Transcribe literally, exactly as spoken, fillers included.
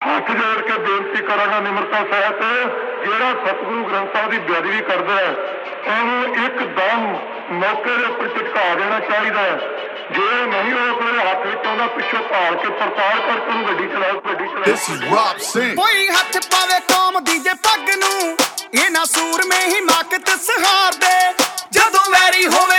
ਹੱਥ ਜੋੜ ਕੇ ਬੇਨਤੀ ਕਰਾਂਗਾ ਨਿਮਰਤਾ ਸਹਿਤ, ਜਿਹੜਾ ਸਤਿਗੁਰੂ ਗ੍ਰੰਥ ਸਾਹਿਬ ਦੀ ਬੇਅਦਬੀ ਕਰਦਾ ਹੈ ਉਹਨੂੰ ਇੱਕਦਮ ਮੌਕੇ ਦੇ ਉੱਪਰ ਝਟਕਾ ਦੇਣਾ ਚਾਹੀਦਾ ਹੈ। ਜੇ ਨਹੀਂ ਉਹ ਕੋਈ ਹੱਥ ਵਿੱਚ ਆਉਂਦਾ ਪਿੱਛੋਂ ਭਾਲ ਕੇ ਪੜਤਾਲ ਕਰਕੇ ਉਹਨੂੰ ਗੱਡੀ ਚਲਾਓ ਗੱਡੀ ਚਲਾਓ। ਕੋਈ ਹੱਥ ਪਾਵੇ ਕੌਮ ਦੀ ਜੇ ਪੱਗ ਨੂੰ, ਇਹਨਾਂ ਸੂਰਮੇ ਹਿਮਾਕਤ ਸਹਾਰ ਦੇ, ਜਦੋਂ ਵੈਰੀ ਹੋਵੇ